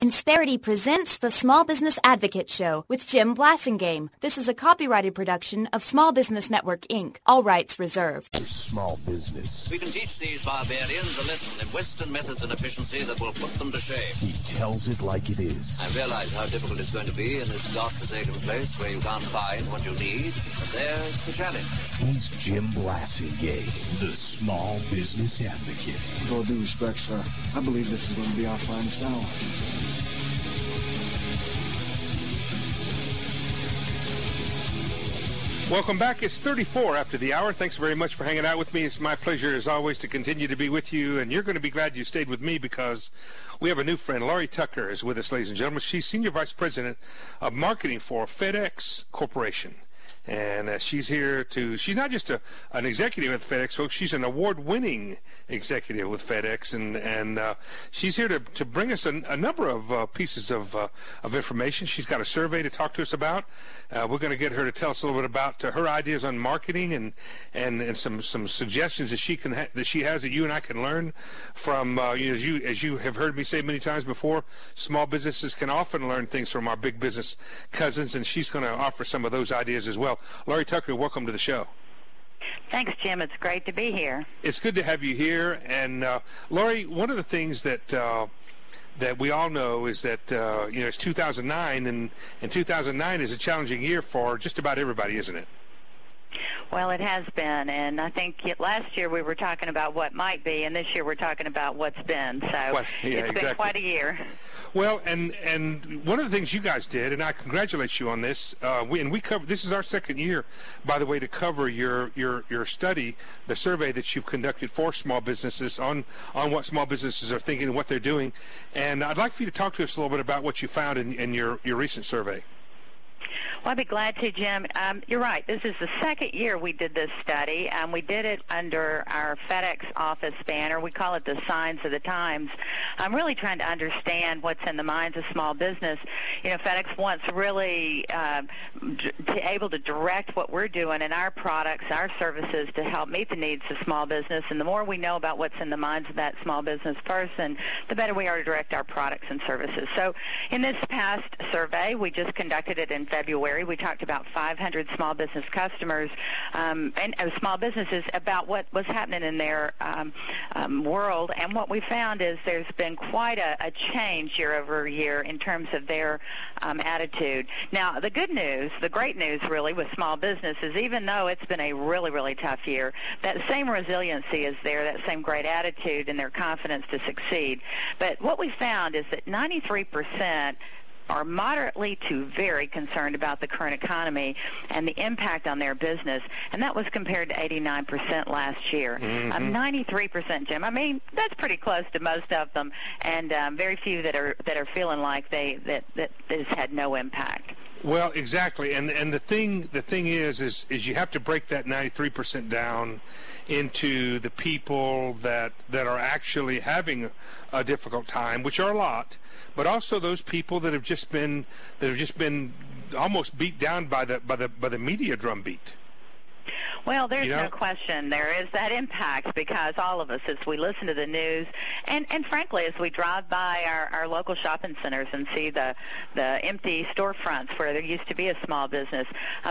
Insperity presents the Small Business Advocate Show with Jim Blasingame. This is a copyrighted production of Small Business Network, Inc. All rights reserved. Small business. We can teach these barbarians a lesson in Western methods and efficiency that will put them to shame. He tells it like it is. I realize how difficult it's going to be in this godforsaken place where you can't find what you need, but there's the challenge. He's Jim Blasingame, the Small Business Advocate. With all due respect, sir, I believe this is going to be our finest hour. Welcome back. It's 34 after the hour. Thanks very much for hanging out with me. It's my pleasure, as always, to continue to be with you. And you're going to be glad you stayed with me because we have a new friend. Laurie Tucker is with us, ladies and gentlemen. She's Senior Vice President of Marketing for FedEx Corporation. And she's here she's not just an executive at FedEx, folks. She's an award-winning executive with FedEx. And she's here to bring us a number of pieces of information. She's got a survey to talk to us about. We're going to get her to tell us a little bit about her ideas on marketing and some suggestions that she has that you and I can learn from. As you have heard me say many times before, small businesses can often learn things from our big business cousins, and she's going to offer some of those ideas as well. Laurie Tucker, welcome to the show. Thanks, Jim. It's great to be here. It's good to have you here. And Laurie, one of the things that we all know is that it's 2009, and 2009 is a challenging year for just about everybody, isn't it? Well, it has been, and I think last year we were talking about what might be, and this year we're talking about what's been. So it's been quite a year. Well, and one of the things you guys did, and I congratulate you on this. We cover. This is our second year, by the way, to cover your study, the survey that you've conducted for small businesses on what small businesses are thinking and what they're doing. And I'd like for you to talk to us a little bit about what you found in your recent survey. Well, I'd be glad to, Jim. You're right. This is the second year we did this study. We did it under our FedEx office banner. We call it the Signs of the Times. I'm really trying to understand what's in the minds of small business. FedEx wants really able to direct what we're doing in our products, our services to help meet the needs of small business. And the more we know about what's in the minds of that small business person, the better we are to direct our products and services. So in this past survey, we just conducted it in February. We talked about 500 small business customers and small businesses about what was happening in their world. And what we found is there's been quite a change year over year in terms of their attitude. Now, the good news, the great news really with small businesses, even though it's been a really, really tough year, that same resiliency is there, that same great attitude and their confidence to succeed. But what we found is that 93% are moderately to very concerned about the current economy and the impact on their business, and that was compared to 89% last year. 93%, Jim. I mean, that's pretty close to most of them, and very few that are feeling like that this had no impact. Well, exactly, and the thing is you have to break that 93% down into the people that are actually having a difficult time, which are a lot, but also those people that have just been almost beat down by the media drumbeat. Well, there's no question there is that impact because all of us, as we listen to the news, and frankly, as we drive by our local shopping centers and see the empty storefronts where there used to be a small business,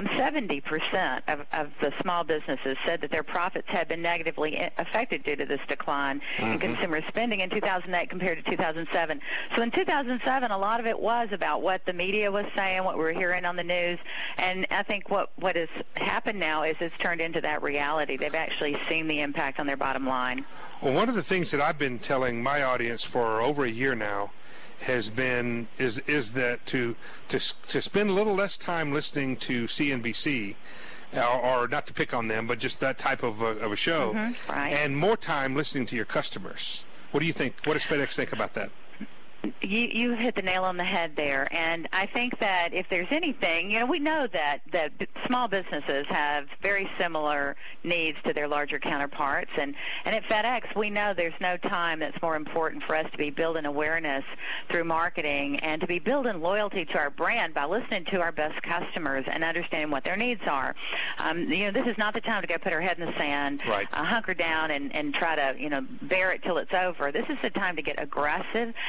70% of the small businesses said that their profits had been negatively affected due to this decline in consumer spending in 2008 compared to 2007. So in 2007, a lot of it was about what the media was saying, what we were hearing on the news, and I think what has happened now is it's turned into that reality. They've actually seen the impact on their bottom line. Well, one of the things that I've been telling my audience for over a year now has been is that to spend a little less time listening to CNBC, or not to pick on them, but just that type of a show, right, and more time listening to your customers. What do you think? What does FedEx think about that? You hit the nail on the head there, and I think that if there's anything, we know that small businesses have very similar needs to their larger counterparts, and at FedEx we know there's no time that's more important for us to be building awareness through marketing and to be building loyalty to our brand by listening to our best customers and understanding what their needs are. This is not the time to go put our head in the sand, right, hunker down and try to bear it till it's over. This is the time to get aggressive and really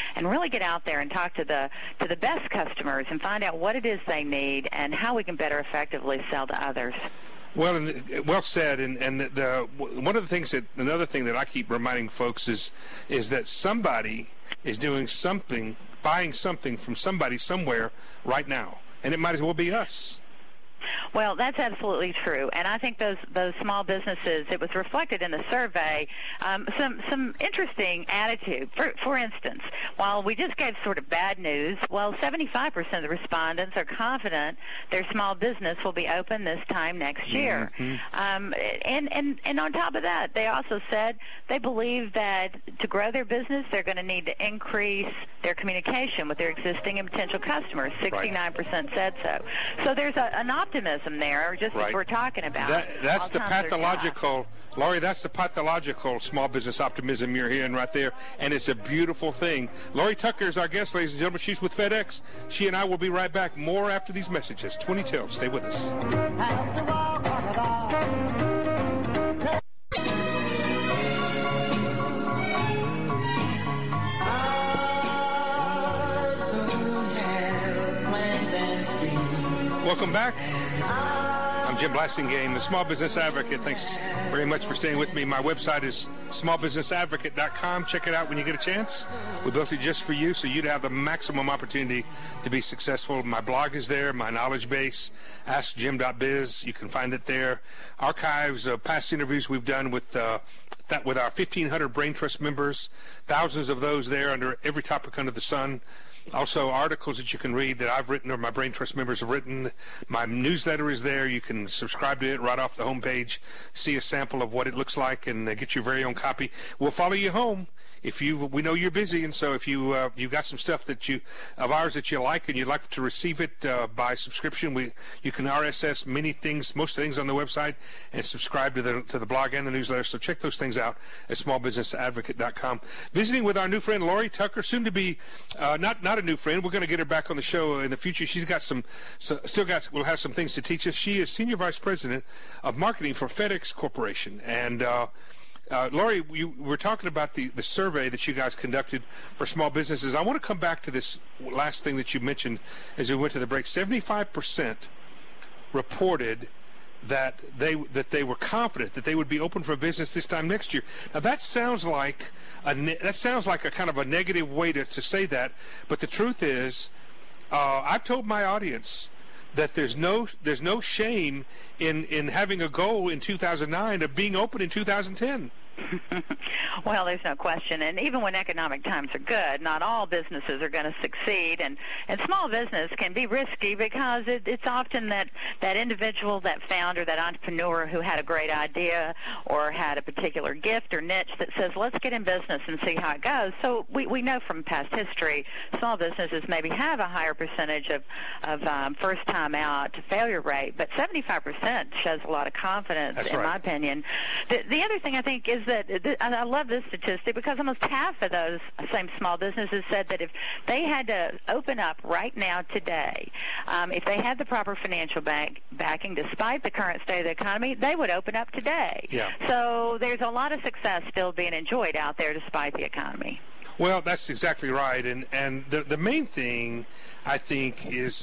really get out there and talk to the best customers and find out what it is they need and how we can better effectively sell to others. Well, well said. And one of the things another thing that I keep reminding folks is that somebody is doing something, buying something from somebody somewhere right now, and it might as well be us. Well, that's absolutely true, and I think those small businesses, it was reflected in the survey, some interesting attitude. For instance, while we just gave sort of bad news, well, 75% of the respondents are confident their small business will be open this time next year. Mm-hmm. And on top of that, they also said they believe that to grow their business, they're going to need to increase their communication with their existing and potential customers. 69% said so. So there's an optimism there, just as we're talking about. That's the pathological, Laurie, that's the pathological small business optimism you're hearing right there, and it's a beautiful thing. Laurie Tucker is our guest, ladies and gentlemen. She's with FedEx. She and I will be right back. More after these messages. 2012. Stay with us. Welcome back. I'm Jim Blasingame, the Small Business Advocate. Thanks very much for staying with me. My website is smallbusinessadvocate.com. Check it out when you get a chance. We built it just for you, so you'd have the maximum opportunity to be successful. My blog is there, my knowledge base, askjim.biz. You can find it there. Archives of past interviews we've done with our 1,500 Brain Trust members, thousands of those there under every topic under the sun. Also, articles that you can read that I've written or my Brain Trust members have written. My newsletter is there. You can subscribe to it right off the homepage, see a sample of what it looks like, and get your very own copy. We'll follow you home. We know you're busy, and so if you've got some stuff of ours that you like and you'd like to receive it by subscription, you can RSS most things on the website and subscribe to the blog and the newsletter. So check those things out at smallbusinessadvocate.com. Visiting with our new friend Laurie Tucker, soon to be not a new friend. We're going to get her back on the show in the future. She's got we'll have some things to teach us. She is Senior Vice President of Marketing for FedEx Corporation, and Laurie, we're talking about the survey that you guys conducted for small businesses. I want to come back to this last thing that you mentioned as we went to the break. 75% reported that they were confident that they would be open for business this time next year. Now that sounds like a kind of a negative way to say that, but the truth is, I've told my audience that there's no shame in having a goal in 2009 of being open in 2010. Well, there's no question. And even when economic times are good, not all businesses are going to succeed. And small business can be risky because it's often that individual, that founder, that entrepreneur who had a great idea or had a particular gift or niche that says, let's get in business and see how it goes. So we know from past history, small businesses maybe have a higher percentage of first time out failure rate, but 75% shows a lot of confidence. That's in my opinion. The other thing I think is that I love this statistic because almost half of those same small businesses said that if they had to open up right now today, if they had the proper financial backing despite the current state of the economy, they would open up today. Yeah. So there's a lot of success still being enjoyed out there despite the economy. Well, that's exactly right. And the main thing, I think, is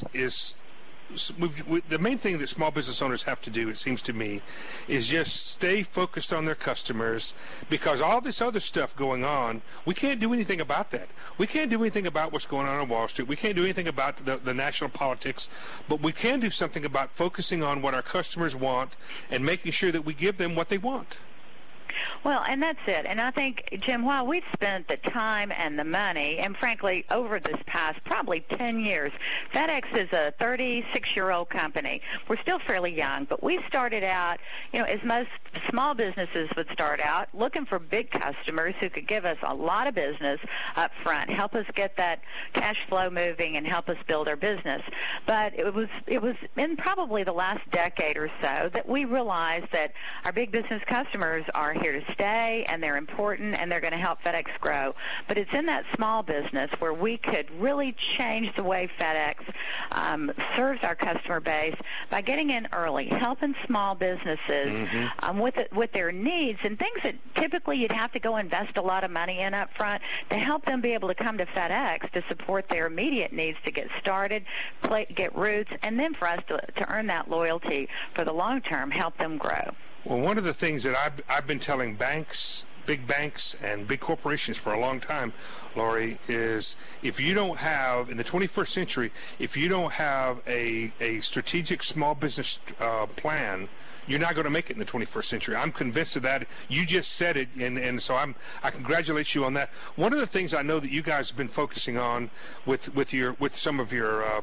the main thing that small business owners have to do, it seems to me, is just stay focused on their customers, because all this other stuff going on, we can't do anything about that. We can't do anything about what's going on Wall Street. We can't do anything about the national politics, but we can do something about focusing on what our customers want and making sure that we give them what they want. Well, and that's it. And I think, Jim, while we've spent the time and the money, and frankly, over this past probably 10 years, FedEx is a 36-year-old company. We're still fairly young, but we started out, as most small businesses would start out, looking for big customers who could give us a lot of business up front, help us get that cash flow moving, and help us build our business. But it was in probably the last decade or so that we realized that our big business customers are here to stay, and they're important, and they're going to help FedEx grow. But it's in that small business where we could really change the way FedEx serves our customer base by getting in early, helping small businesses with their needs and things that typically you'd have to go invest a lot of money in up front, to help them be able to come to FedEx to support their immediate needs to get started, get roots, and then for us to earn that loyalty for the long term, help them grow. Well, one of the things that I've been telling banks, big banks and big corporations for a long time, Lori, is if you don't have, in the 21st century, if you don't have a strategic small business plan, you're not going to make it in the 21st century. I'm convinced of that. You just said it, and so I congratulate you on that. One of the things I know that you guys have been focusing on with some of your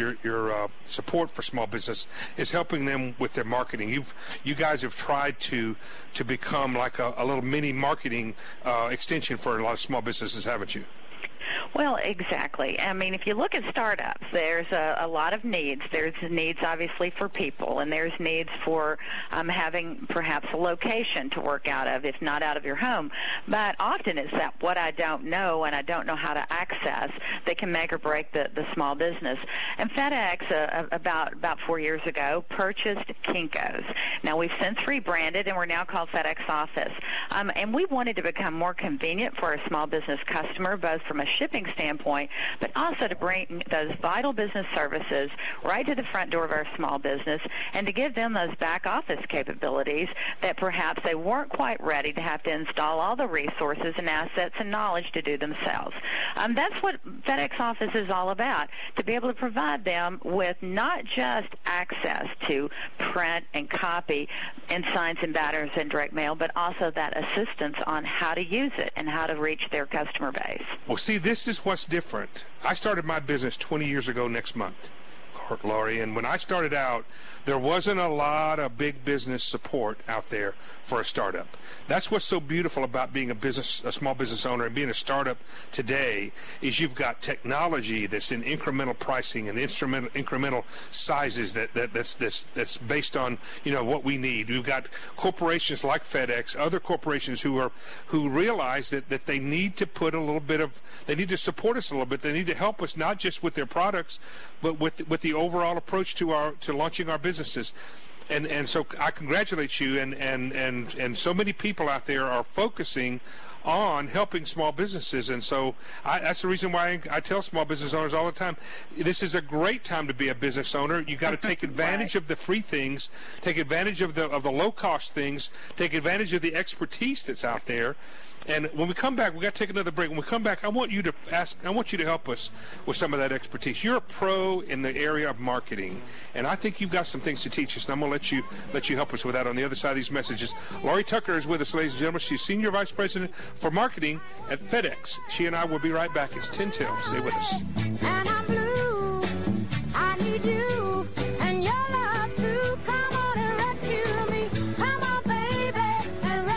support for small business is helping them with their marketing. You guys have tried to become like a little mini marketing extension for a lot of small businesses, haven't you? Well, exactly. I mean, if you look at startups, there's a lot of needs. There's needs, obviously, for people, and there's needs for having perhaps a location to work out of, if not out of your home. But often it's that what I don't know and I don't know how to access that can make or break the small business. And FedEx, about 4 years ago, purchased Kinko's. Now, we've since rebranded, and we're now called FedEx Office. And we wanted to become more convenient for our small business customer, both from a shipping standpoint, but also to bring those vital business services right to the front door of our small business and to give them those back office capabilities that perhaps they weren't quite ready to have to install all the resources and assets and knowledge to do themselves. That's what FedEx Office is all about, to be able to provide them with not just access to print and copy and signs and banners and direct mail, but also that assistance on how to use it and how to reach their customer base. Well, see, this is what's different. I started my business 20 years ago next month, Lori, and when I started out, there wasn't a lot of big business support out there for a startup. That's what's so beautiful about being a small business owner and being a startup today, is you've got technology that's in incremental pricing and incremental sizes that's based on what we need. We've got corporations like FedEx, other corporations who realize that they need to put a little bit of, they need to support us a little bit. They need to help us not just with their products, but with the overall approach to launching our businesses. And so I congratulate you, and so many people out there are focusing on helping small businesses, and so that's the reason why I tell small business owners all the time, this is a great time to be a business owner. You got to take advantage of the free things, take advantage of the low cost things, take advantage of the expertise that's out there. And when we come back, we got to take another break. When we come back, I want you to help us with some of that expertise. You're a pro in the area of marketing, and I think you've got some things to teach us. And I'm going to let you help us with that on the other side of these messages. Lori Tucker is with us, ladies and gentlemen. She's Senior Vice President for Marketing at FedEx. She and I will be right back. It's 10 till. Stay with us. And I'm blue. I need you and your love to come on and rescue me. Come on, baby, and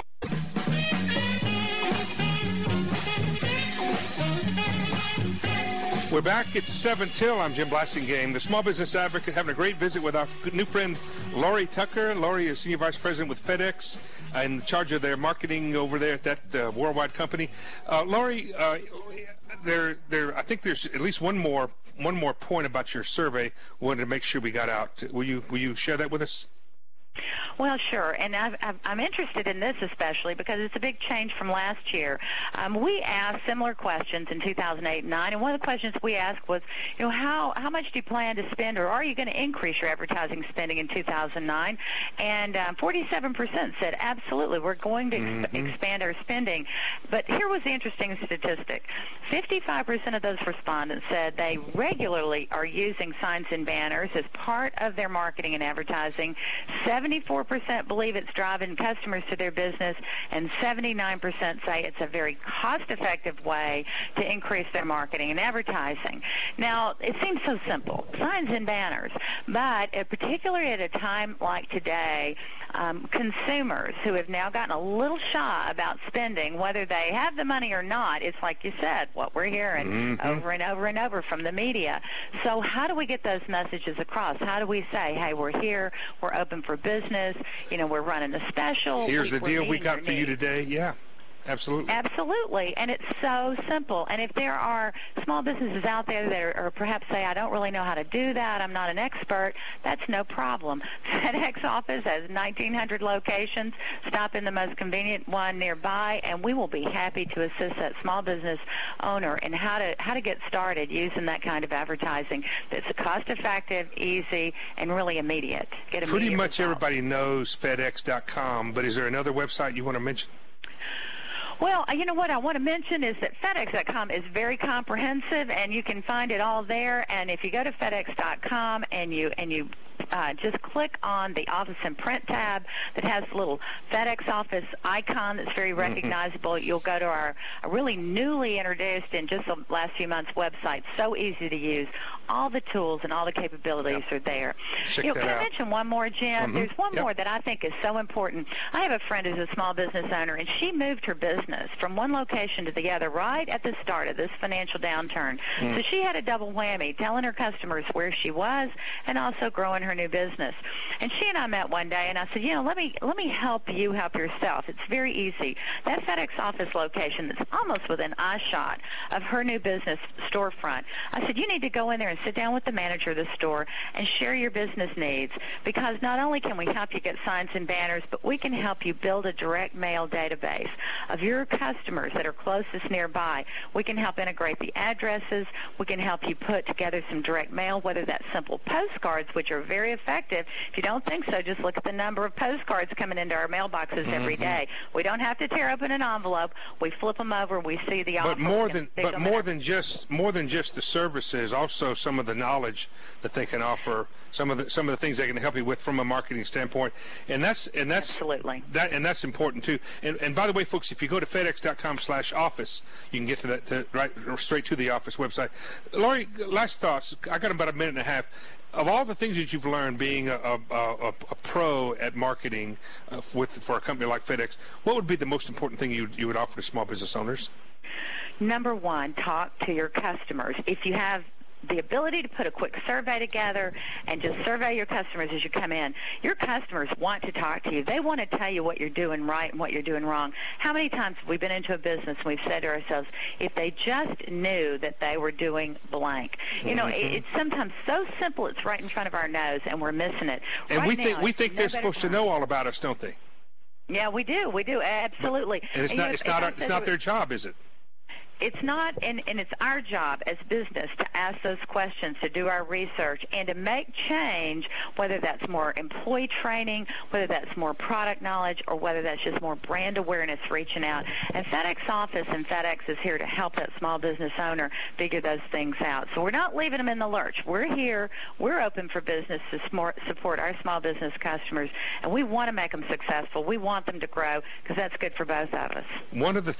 We're back. It's 7 till. I'm Jim Blassingame, the Small Business Advocate, having a great visit with our new friend, Lori Tucker. Lori is Senior Vice President with FedEx in charge of their marketing over there at that worldwide company. Lori, I think there's at least one more point about your survey we wanted to make sure we got out. Will you share that with us? Well, sure, and I'm interested in this especially because it's a big change from last year. We asked similar questions in 2008 and 2009, and one of the questions we asked was, how much do you plan to spend, or are you going to increase your advertising spending in 2009? And 47% said, absolutely, we're going to expand our spending. But here was the interesting statistic. 55% of those respondents said they regularly are using signs and banners as part of their marketing and advertising. 74% believe it's driving customers to their business, and 79% say it's a very cost-effective way to increase their marketing and advertising. Now, it seems so simple, signs and banners, but particularly at a time like today, consumers who have now gotten a little shy about spending, whether they have the money or not, it's like you said, what we're hearing over and over and over from the media. So how do we get those messages across? How do we say, hey, we're here, we're open for business, business. We're running a special. Here's the deal we meeting got your for you needs. today. Yeah. Absolutely. Absolutely, and it's so simple. And if there are small businesses out there that are perhaps say, I don't really know how to do that, I'm not an expert, that's no problem. FedEx office has 1,900 locations. Stop in the most convenient one nearby, and we will be happy to assist that small business owner in how to get started using that kind of advertising that's cost-effective, easy, and really immediate. Pretty much everybody knows FedEx.com, but is there another website you want to mention? Well, you know what I want to mention is that FedEx.com is very comprehensive, and you can find it all there. And if you go to FedEx.com and you just click on the Office and Print tab that has a little FedEx office icon that's very recognizable, you'll go to our really newly introduced in just the last few months website. So easy to use. All the tools and all the capabilities are there. Check that can out. I mention one more, Jim? There's one more that I think is so important. I have a friend who's a small business owner, and she moved her business from one location to the other right at the start of this financial downturn. So she had a double whammy, telling her customers where she was and also growing her new business. And she and I met one day, and I said, let me help you help yourself. It's very easy. That FedEx office location that's almost within eyeshot of her new business storefront, I said, you need to go in there and sit down with the manager of the store and share your business needs, because not only can we help you get signs and banners, but we can help you build a direct mail database of your customers that are closest nearby. We can help integrate the addresses. We can help you put together some direct mail, whether that's simple postcards, which are very effective. If you don't think so, just look at the number of postcards coming into our mailboxes every day. We don't have to tear open an envelope. We flip them over. We see the offer. But more than just the services, also some of the knowledge that they can offer, some of the things they can help you with from a marketing standpoint, and that's absolutely that's important too. And by the way, folks, if you go to FedEx.com/office, you can get to that right straight to the office website. Lori, last thoughts. I got about a minute and a half. Of all the things that you've learned being a pro at marketing for a company like FedEx, what would be the most important thing you would offer to small business owners? Number one, talk to your customers. If you have the ability to put a quick survey together and just survey your customers as you come in. Your customers want to talk to you. They want to tell you what you're doing right and what you're doing wrong. How many times have we been into a business and we've said to ourselves, if they just knew that they were doing blank. It's sometimes so simple it's right in front of our nose and we're missing it. And right we think they're supposed to know all about us, don't they? Yeah, we do, absolutely. And it's not their job, is it? It's not, and it's our job as business to ask those questions, to do our research, and to make change, whether that's more employee training, whether that's more product knowledge, or whether that's just more brand awareness reaching out. And FedEx Office and FedEx is here to help that small business owner figure those things out. So we're not leaving them in the lurch. We're here. We're open for business to support our small business customers, and we want to make them successful. We want them to grow because that's good for both of us. One of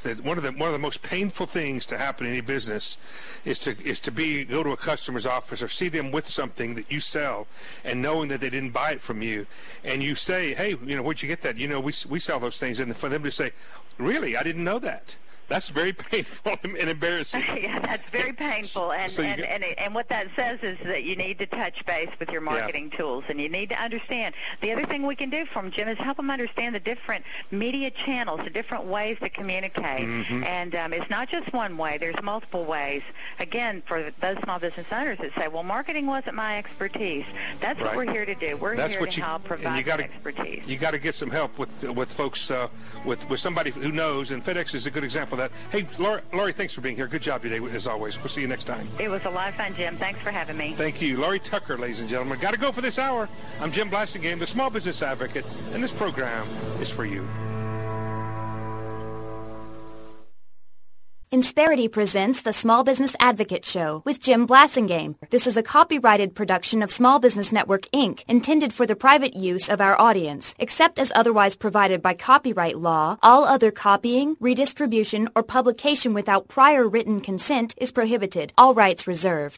the most painful things to happen in any business is to go to a customer's office or see them with something that you sell and knowing that they didn't buy it from you, and you say, hey, where'd you get that? We sell those things, and for them to say, really, I didn't know that. That's very painful and embarrassing. Yeah, that's very painful. And what that says is that you need to touch base with your marketing tools, and you need to understand. The other thing we can do for them, Jim, is help them understand the different media channels, the different ways to communicate. And it's not just one way. There's multiple ways. Again, for those small business owners that say, well, marketing wasn't my expertise. That's what we're here to do. We're here to help provide that expertise. You got to get some help with folks, with somebody who knows, and FedEx is a good example of that. Hey, Lori, thanks for being here. Good job today, as always. We'll see you next time. It was a lot of fun, Jim. Thanks for having me. Thank you. Lori Tucker, ladies and gentlemen. Got to go for this hour. I'm Jim Blasingame, the Small Business Advocate, and this program is for you. Insperity presents the Small Business Advocate Show with Jim Blasingame. This is a copyrighted production of Small Business Network, Inc., intended for the private use of our audience. Except as otherwise provided by copyright law, all other copying, redistribution, or publication without prior written consent is prohibited. All rights reserved.